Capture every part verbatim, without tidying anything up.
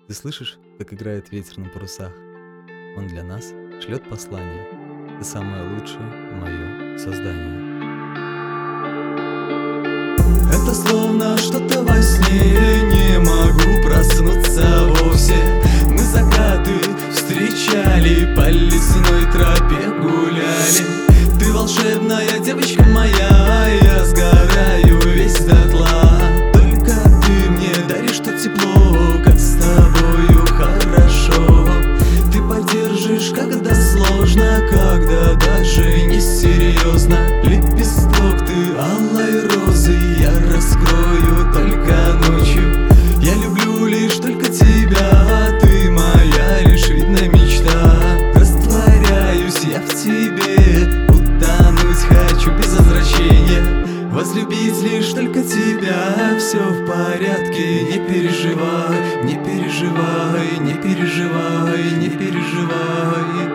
Ты слышишь, как играет ветер на парусах? Он для нас шлет послание. Ты самое лучшее мое создание. Это словно что-то во сне, не могу проснуться вовсе. Мы закаты встречали, по лесной тропе гуляли. Ты волшебная девочка моя, я сгораю весь дотла. Только ты мне даришь то тепло, как с тобою хорошо. Ты поддержишь, когда сложно, когда даже несерьезно. Лепесток ты алой розы, я раскрою только ночью. Я люблю лишь только тебя, ты моя лишь видная мечта. Растворяюсь я в тебе, утонуть хочу без возвращения. Возлюбить лишь только тебя, все в порядке, не переживай, не переживай, не переживай, не переживай.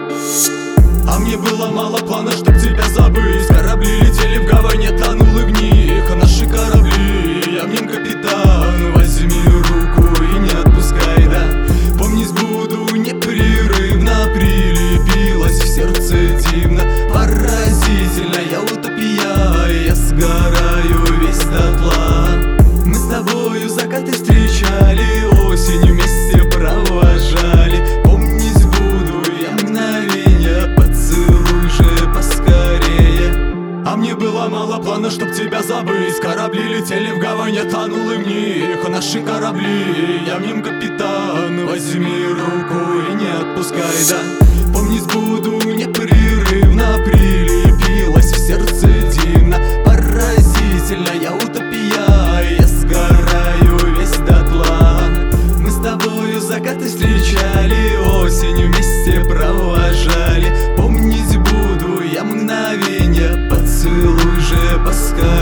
А мне было мало плана, чтоб тебя забыть. Корабли летели в гавань, я тонул и в них. А наши корабли, я в нем капитан. Возьми руку и не отпускай, да. Помнить буду непрерывно, прилепилась в сердце дивно. Поразительно, я утопия, я сгораю весь дотла. Мы с тобою закаты встречали, осенью вместе провожали. Помнить буду я мгновенье, поцелуй же поскорее. А мне было мало плана, чтоб тебя забыть. Корабли летели в гавань, я тонул и в них. А наши корабли, я в нем капитан. Возьми руку и не отпускай, да. Помнить буду непрерывно, прилепилась в сердце дивно. Поразительно, я утопия, я сгораю весь дотла. Мы с тобою закаты встречали, осенью вместе провожали. Помнить буду я мгновенье, поцелуй же поскорее.